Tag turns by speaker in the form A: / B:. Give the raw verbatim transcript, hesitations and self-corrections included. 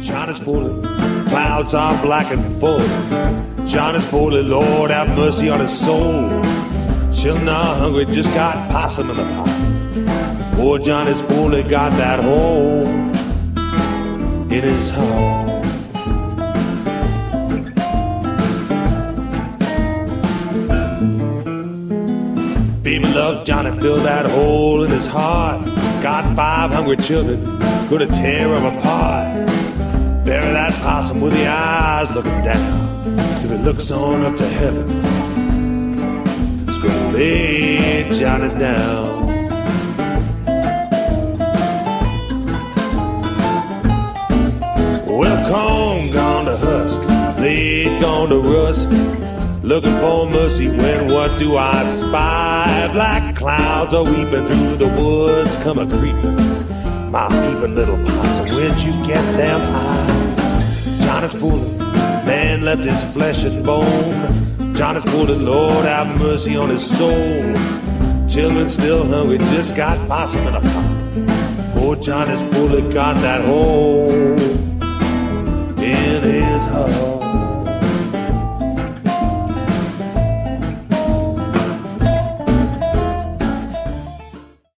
A: John is poorly, clouds are black and full. John is poorly, Lord have mercy on his soul. Children are hungry, just got possum in the pot. Poor John is poorly, got that hole in his heart. Baby loved Johnny, filled that hole in his heart. Got five hungry children, gonna tear him apart. Bury that possum with the eyes looking down. So if it looks on up to heaven, it's gonna lay Johnny down. Well, corn gone to husk, blade gone to rust. Looking for mercy when what do I spy? Black clouds are weeping through the woods, come a creeping. My peeping little possum, where'd you get them eyes? John is pulling, man left his flesh and bone. John is pulling, Lord have mercy on his soul. Children still hungry, just got possum in a pot. Poor John is pulling, got that hole in his heart.